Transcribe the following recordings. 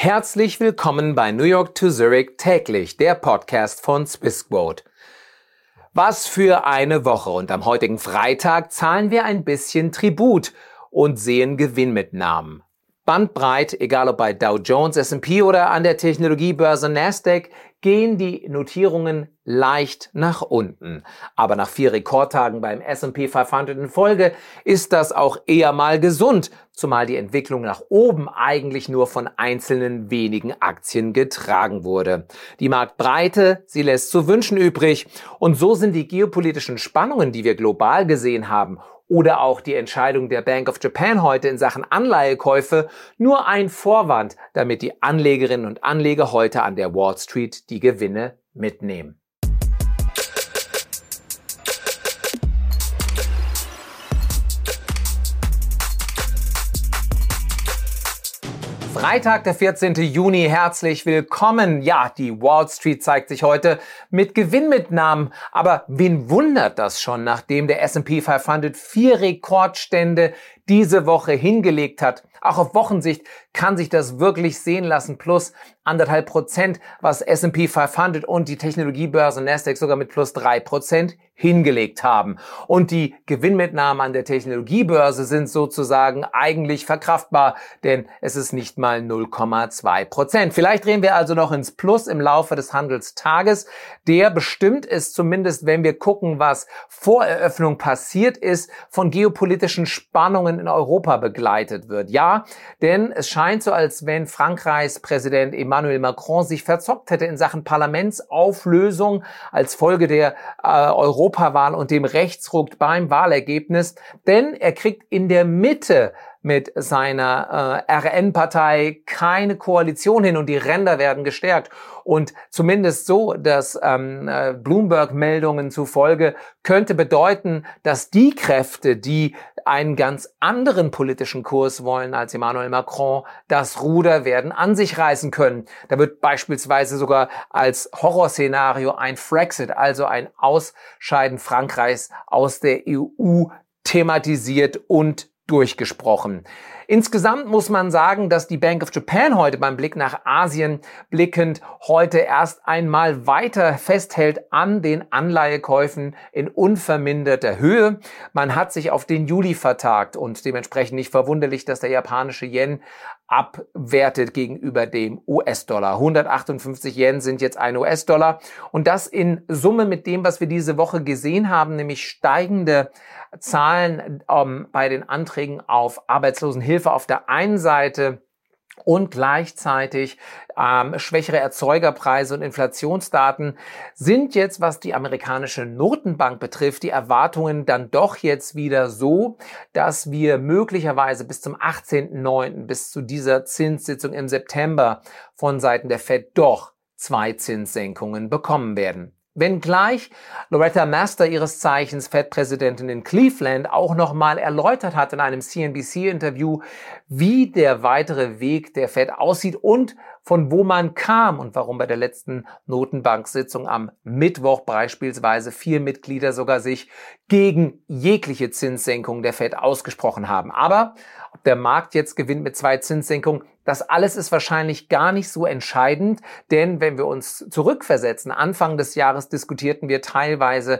Herzlich willkommen bei New York to Zurich täglich, der Podcast von Swissquote. Was für eine Woche, und am heutigen Freitag zahlen wir ein bisschen Tribut und sehen Gewinnmitnahmen. Bandbreit, egal ob bei Dow Jones, S&P oder an der Technologiebörse Nasdaq, gehen die Notierungen leicht nach unten. Aber nach 4 Rekordtagen beim S&P 500 in Folge ist das auch eher mal gesund, zumal die Entwicklung nach oben eigentlich nur von einzelnen wenigen Aktien getragen wurde. Die Marktbreite, sie lässt zu wünschen übrig. Und so sind die geopolitischen Spannungen, die wir global gesehen haben, oder auch die Entscheidung der Bank of Japan heute in Sachen Anleihekäufe nur ein Vorwand, damit die Anlegerinnen und Anleger heute an der Wall Street die Gewinne mitnehmen. Freitag, der 14. Juni, herzlich willkommen. Ja, die Wall Street zeigt sich heute mit Gewinnmitnahmen. Aber wen wundert das schon, nachdem der S&P 500 4 Rekordstände diese Woche hingelegt hat? Auch auf Wochensicht kann sich das wirklich sehen lassen, plus 1,5%, was S&P 500 und die Technologiebörse Nasdaq sogar mit plus 3% hingelegt haben. Und die Gewinnmitnahmen an der Technologiebörse sind sozusagen eigentlich verkraftbar, denn es ist nicht mal 0,2%. Vielleicht drehen wir also noch ins Plus im Laufe des Handelstages. Der bestimmt ist zumindest, wenn wir gucken, was vor Eröffnung passiert ist, von geopolitischen Spannungen in Europa begleitet wird. Ja, denn es scheint so, als wenn Frankreichs Präsident Emmanuel Macron sich verzockt hätte in Sachen Parlamentsauflösung als Folge der Europawahl und dem Rechtsruck beim Wahlergebnis. Denn er kriegt in der Mitte mit seiner RN-Partei keine Koalition hin und die Ränder werden gestärkt. Und zumindest so, dass Bloomberg-Meldungen zufolge könnte bedeuten, dass die Kräfte, die einen ganz anderen politischen Kurs wollen als Emmanuel Macron, das Ruder werden an sich reißen können. Da wird beispielsweise sogar als Horrorszenario ein Frexit, also ein Ausscheiden Frankreichs aus der EU, thematisiert und durchgesprochen. Insgesamt muss man sagen, dass die Bank of Japan heute beim Blick nach Asien blickend heute erst einmal weiter festhält an den Anleihekäufen in unverminderter Höhe. Man hat sich auf den Juli vertagt und dementsprechend nicht verwunderlich, dass der japanische Yen abwertet gegenüber dem US-Dollar. 158 Yen sind jetzt ein US-Dollar und das in Summe mit dem, was wir diese Woche gesehen haben, nämlich steigende Zahlen bei den Anträgen auf Arbeitslosenhilfe auf der einen Seite und gleichzeitig schwächere Erzeugerpreise und Inflationsdaten sind jetzt, was die amerikanische Notenbank betrifft, die Erwartungen dann doch jetzt wieder so, dass wir möglicherweise bis zum 18.09., bis zu dieser Zinssitzung im September von Seiten der Fed doch 2 Zinssenkungen bekommen werden. Wenngleich Loretta Mester, ihres Zeichens Fed-Präsidentin in Cleveland, auch nochmal erläutert hat in einem CNBC-Interview, wie der weitere Weg der Fed aussieht und von wo man kam und warum bei der letzten Notenbank-Sitzung am Mittwoch beispielsweise 4 Mitglieder sogar sich gegen jegliche Zinssenkung der Fed ausgesprochen haben. Aber ob der Markt jetzt gewinnt mit 2 Zinssenkungen, das alles ist wahrscheinlich gar nicht so entscheidend, denn wenn wir uns zurückversetzen, Anfang des Jahres diskutierten wir teilweise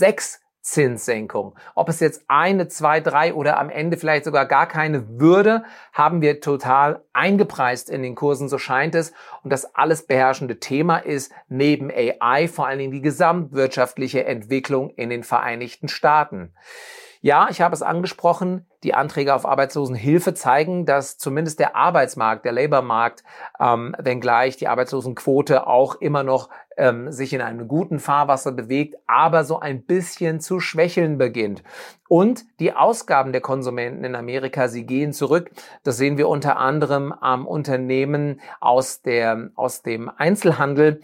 6 Zinssenkungen. Ob es jetzt 1, 2, 3 oder am Ende vielleicht sogar gar keine würde, haben wir total eingepreist in den Kursen, so scheint es. Und das alles beherrschende Thema ist neben AI vor allen Dingen die gesamtwirtschaftliche Entwicklung in den Vereinigten Staaten. Ja, ich habe es angesprochen, die Anträge auf Arbeitslosenhilfe zeigen, dass zumindest der Arbeitsmarkt, der Labormarkt, wenngleich die Arbeitslosenquote auch immer noch sich in einem guten Fahrwasser bewegt, aber so ein bisschen zu schwächeln beginnt. Und die Ausgaben der Konsumenten in Amerika, sie gehen zurück. Das sehen wir unter anderem am Unternehmen aus dem Einzelhandel,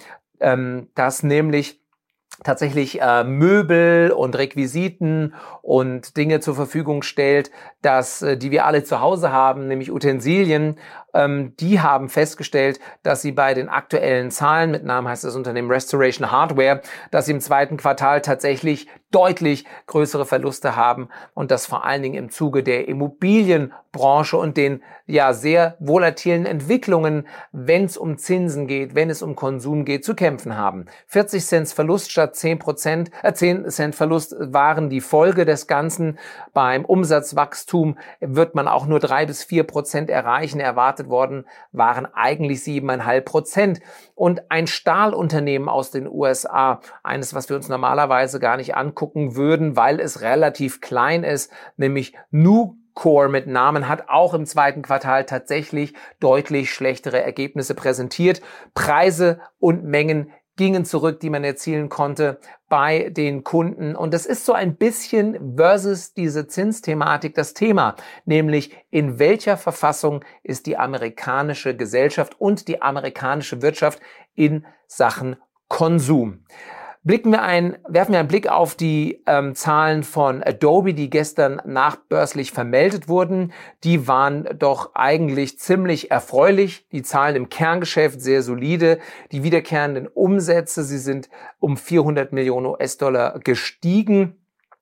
das nämlich tatsächlich Möbel und Requisiten und Dinge zur Verfügung stellt, die wir alle zu Hause haben, nämlich Utensilien, Die haben festgestellt, dass sie bei den aktuellen Zahlen, mit Namen heißt das Unternehmen Restoration Hardware, dass sie im zweiten Quartal tatsächlich deutlich größere Verluste haben und das vor allen Dingen im Zuge der Immobilienbranche und den sehr volatilen Entwicklungen, wenn es um Zinsen geht, wenn es um Konsum geht, zu kämpfen haben. 40 Cent Verlust statt 10 Cent Verlust waren die Folge des Ganzen. Beim Umsatzwachstum wird man auch nur 3-4% erreichen. Erwartet worden waren eigentlich 7,5%. Und ein Stahlunternehmen aus den USA, eines, was wir uns normalerweise gar nicht angucken würden, weil es relativ klein ist, nämlich Nucor mit Namen, hat auch im zweiten Quartal tatsächlich deutlich schlechtere Ergebnisse präsentiert. Preise und Mengen gingen zurück, die man erzielen konnte bei den Kunden. Und das ist so ein bisschen versus diese Zinsthematik das Thema, nämlich in welcher Verfassung ist die amerikanische Gesellschaft und die amerikanische Wirtschaft in Sachen Konsum. Werfen wir einen Blick auf die Zahlen von Adobe, die gestern nachbörslich vermeldet wurden. Die waren doch eigentlich ziemlich erfreulich. Die Zahlen im Kerngeschäft sehr solide. Die wiederkehrenden Umsätze, sie sind um 400 Millionen US-Dollar gestiegen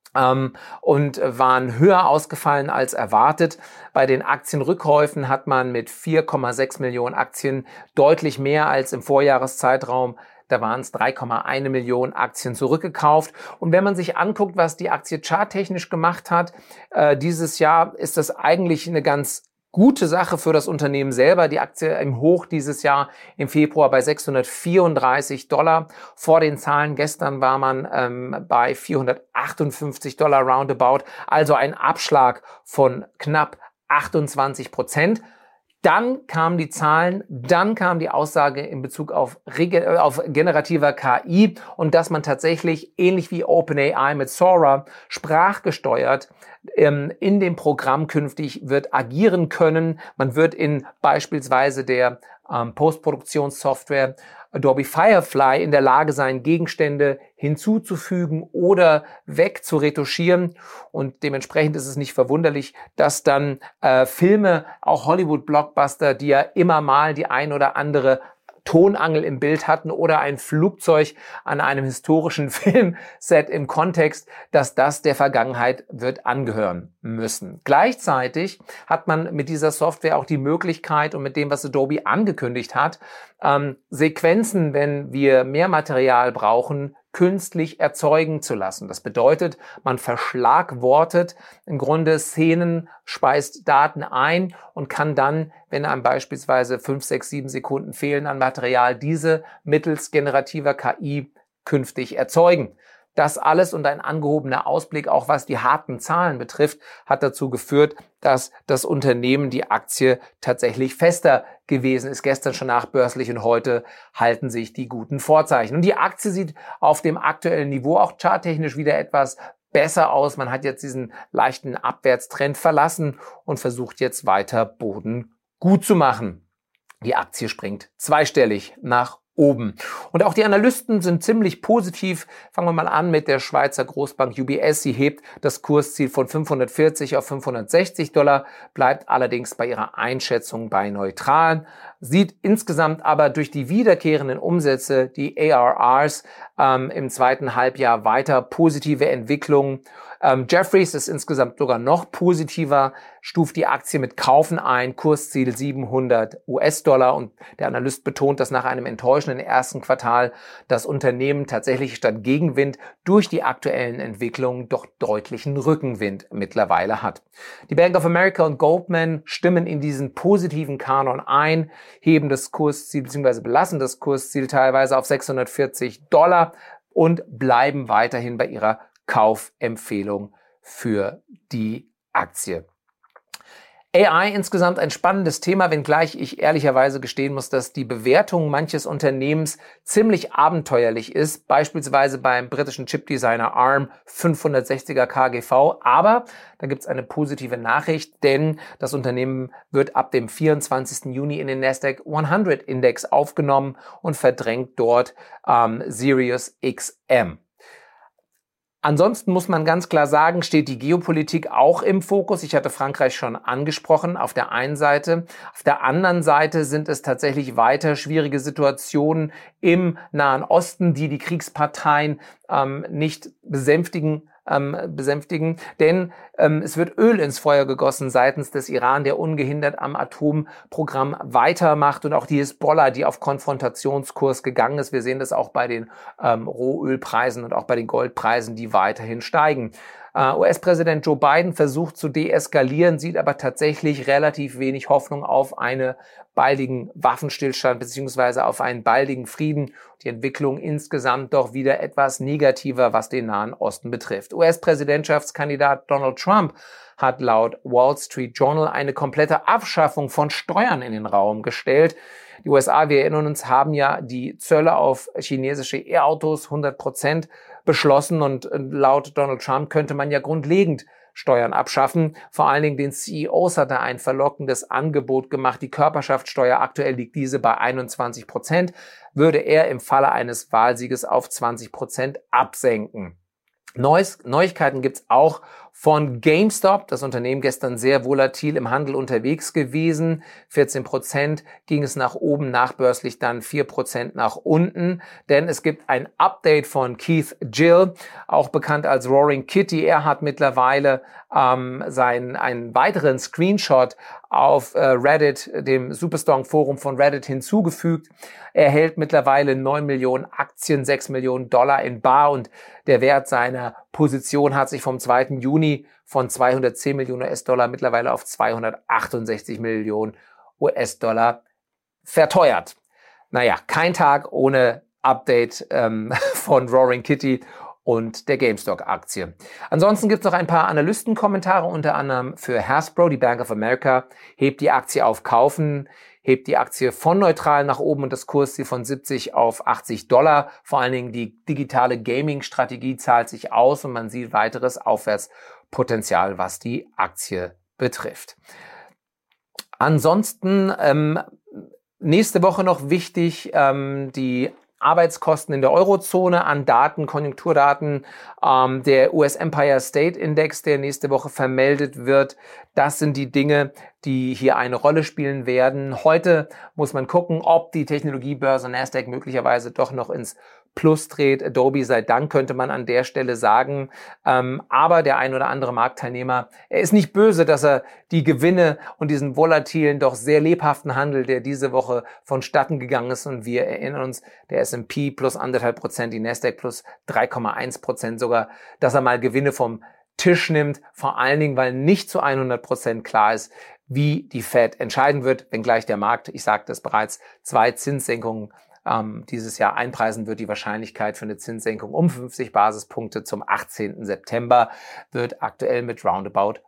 und waren höher ausgefallen als erwartet. Bei den Aktienrückkäufen hat man mit 4,6 Millionen Aktien deutlich mehr als im Vorjahreszeitraum. Da waren es 3,1 Millionen Aktien zurückgekauft. Und wenn man sich anguckt, was die Aktie charttechnisch gemacht hat, dieses Jahr ist das eigentlich eine ganz gute Sache für das Unternehmen selber. Die Aktie im Hoch dieses Jahr im Februar bei $634. Vor den Zahlen gestern war man bei $458 roundabout. Also ein Abschlag von knapp 28%. Dann kamen die Zahlen, dann kam die Aussage in Bezug auf generativer KI und dass man tatsächlich, ähnlich wie OpenAI mit Sora, sprachgesteuert in dem Programm künftig wird agieren können. Man wird in beispielsweise der Postproduktionssoftware Adobe Firefly in der Lage sein, Gegenstände hinzuzufügen oder wegzuretuschieren. Und dementsprechend ist es nicht verwunderlich, dass dann Filme, auch Hollywood-Blockbuster, die ja immer mal die ein oder andere Tonangel im Bild hatten oder ein Flugzeug an einem historischen Filmset im Kontext, dass das der Vergangenheit wird angehören müssen. Gleichzeitig hat man mit dieser Software auch die Möglichkeit und mit dem, was Adobe angekündigt hat, Sequenzen, wenn wir mehr Material brauchen, künstlich erzeugen zu lassen. Das bedeutet, man verschlagwortet im Grunde Szenen, speist Daten ein und kann dann, wenn einem beispielsweise 5, 6, 7 Sekunden fehlen an Material, diese mittels generativer KI künftig erzeugen. Das alles und ein angehobener Ausblick, auch was die harten Zahlen betrifft, hat dazu geführt, dass das Unternehmen, die Aktie, tatsächlich fester gewesen ist. Gestern schon nachbörslich und heute halten sich die guten Vorzeichen. Und die Aktie sieht auf dem aktuellen Niveau auch charttechnisch wieder etwas besser aus. Man hat jetzt diesen leichten Abwärtstrend verlassen und versucht jetzt weiter Boden gut zu machen. Die Aktie springt zweistellig nach oben. Und auch die Analysten sind ziemlich positiv. Fangen wir mal an mit der Schweizer Großbank UBS. Sie hebt das Kursziel von 540 auf $560, bleibt allerdings bei ihrer Einschätzung bei neutral. Sieht insgesamt aber durch die wiederkehrenden Umsätze, die ARRs, im zweiten Halbjahr weiter positive Entwicklungen. Jefferies ist insgesamt sogar noch positiver, stuft die Aktie mit Kaufen ein, Kursziel $700 und der Analyst betont, dass nach einem enttäuschenden ersten Quartal das Unternehmen tatsächlich statt Gegenwind durch die aktuellen Entwicklungen doch deutlichen Rückenwind mittlerweile hat. Die Bank of America und Goldman stimmen in diesen positiven Kanon ein, heben das Kursziel bzw. belassen das Kursziel teilweise auf $640 und bleiben weiterhin bei ihrer Kaufempfehlung für die Aktie. AI insgesamt ein spannendes Thema, wenngleich ich ehrlicherweise gestehen muss, dass die Bewertung manches Unternehmens ziemlich abenteuerlich ist, beispielsweise beim britischen Chipdesigner ARM 560er KGV. Aber da gibt es eine positive Nachricht, denn das Unternehmen wird ab dem 24. Juni in den Nasdaq 100 Index aufgenommen und verdrängt dort Sirius XM. Ansonsten muss man ganz klar sagen, steht die Geopolitik auch im Fokus. Ich hatte Frankreich schon angesprochen auf der einen Seite. Auf der anderen Seite sind es tatsächlich weiter schwierige Situationen im Nahen Osten, die die Kriegsparteien nicht besänftigen, denn es wird Öl ins Feuer gegossen seitens des Iran, der ungehindert am Atomprogramm weitermacht, und auch die Hisbollah, die auf Konfrontationskurs gegangen ist. Wir sehen das auch bei den Rohölpreisen und auch bei den Goldpreisen, die weiterhin steigen. US-Präsident Joe Biden versucht zu deeskalieren, sieht aber tatsächlich relativ wenig Hoffnung auf einen baldigen Waffenstillstand bzw. auf einen baldigen Frieden. Die Entwicklung insgesamt doch wieder etwas negativer, was den Nahen Osten betrifft. US-Präsidentschaftskandidat Donald Trump hat laut Wall Street Journal eine komplette Abschaffung von Steuern in den Raum gestellt. Die USA, wir erinnern uns, haben ja die Zölle auf chinesische E-Autos 100% beschlossen, und laut Donald Trump könnte man ja grundlegend Steuern abschaffen. Vor allen Dingen den CEOs hat er ein verlockendes Angebot gemacht. Die Körperschaftssteuer, aktuell liegt diese bei 21%, würde er im Falle eines Wahlsieges auf 20% absenken. Neuigkeiten gibt's auch von GameStop, das Unternehmen gestern sehr volatil im Handel unterwegs gewesen. 14% ging es nach oben, nachbörslich dann 4% nach unten. Denn es gibt ein Update von Keith Gill, auch bekannt als Roaring Kitty. Er hat mittlerweile einen weiteren Screenshot auf Reddit, dem Superstrong-Forum von Reddit, hinzugefügt. Er hält mittlerweile 9 Millionen Aktien, 6 Millionen Dollar in bar, und der Wert seiner Position hat sich vom 2. Juni von 210 Millionen US-Dollar mittlerweile auf 268 Millionen US-Dollar verteuert. Naja, kein Tag ohne Update von Roaring Kitty und der GameStop-Aktie. Ansonsten gibt es noch ein paar Analystenkommentare, unter anderem für Hasbro. Die Bank of America hebt die Aktie auf Kaufen, hebt die Aktie von neutral nach oben und das Kursziel von 70 auf 80 Dollar. Vor allen Dingen die digitale Gaming-Strategie zahlt sich aus, und man sieht weiteres Aufwärtspotenzial, was die Aktie betrifft. Ansonsten nächste Woche noch wichtig, die Arbeitskosten in der Eurozone an Daten, Konjunkturdaten, der US Empire State Index, der nächste Woche vermeldet wird. Das sind die Dinge, die hier eine Rolle spielen werden. Heute muss man gucken, ob die Technologiebörse Nasdaq möglicherweise doch noch ins Plus dreht. Adobe sei Dank, könnte man an der Stelle sagen. Aber der ein oder andere Marktteilnehmer, er ist nicht böse, dass er die Gewinne und diesen volatilen, doch sehr lebhaften Handel, der diese Woche vonstatten gegangen ist, und wir erinnern uns, der S&P plus 1,5%, die Nasdaq plus 3,1% sogar, dass er mal Gewinne vom Tisch nimmt, vor allen Dingen, weil nicht zu 100% klar ist, wie die Fed entscheiden wird, wenngleich der Markt, ich sagte es bereits, 2 Zinssenkungen dieses Jahr einpreisen wird. Die Wahrscheinlichkeit für eine Zinssenkung um 50 Basispunkte zum 18. September wird aktuell mit roundabout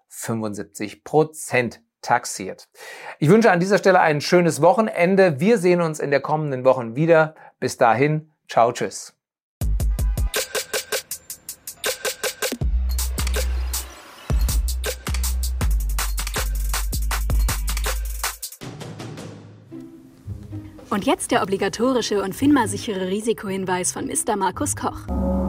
75% taxiert. Ich wünsche an dieser Stelle ein schönes Wochenende. Wir sehen uns in der kommenden Woche wieder. Bis dahin, ciao, tschüss. Und jetzt der obligatorische und FINMA-sichere Risikohinweis von Mr. Markus Koch.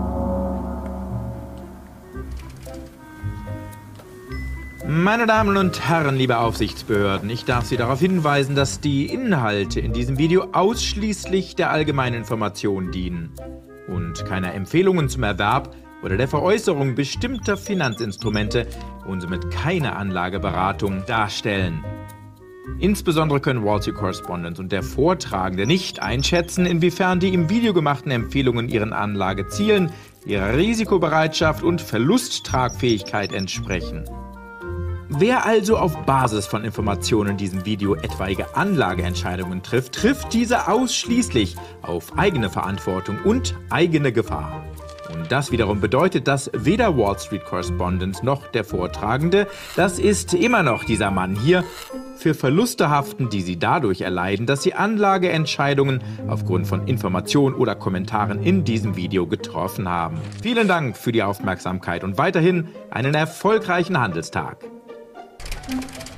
Meine Damen und Herren, liebe Aufsichtsbehörden, ich darf Sie darauf hinweisen, dass die Inhalte in diesem Video ausschließlich der allgemeinen Information dienen und keine Empfehlungen zum Erwerb oder der Veräußerung bestimmter Finanzinstrumente und somit keine Anlageberatung darstellen. Insbesondere können Wall Street Correspondent und der Vortragende nicht einschätzen, inwiefern die im Video gemachten Empfehlungen ihren Anlagezielen, ihrer Risikobereitschaft und Verlusttragfähigkeit entsprechen. Wer also auf Basis von Informationen in diesem Video etwaige Anlageentscheidungen trifft, trifft diese ausschließlich auf eigene Verantwortung und eigene Gefahr. Und das wiederum bedeutet, dass weder Wall Street Correspondent noch der Vortragende, das ist immer noch dieser Mann hier, für Verluste haften, die sie dadurch erleiden, dass sie Anlageentscheidungen aufgrund von Informationen oder Kommentaren in diesem Video getroffen haben. Vielen Dank für die Aufmerksamkeit und weiterhin einen erfolgreichen Handelstag.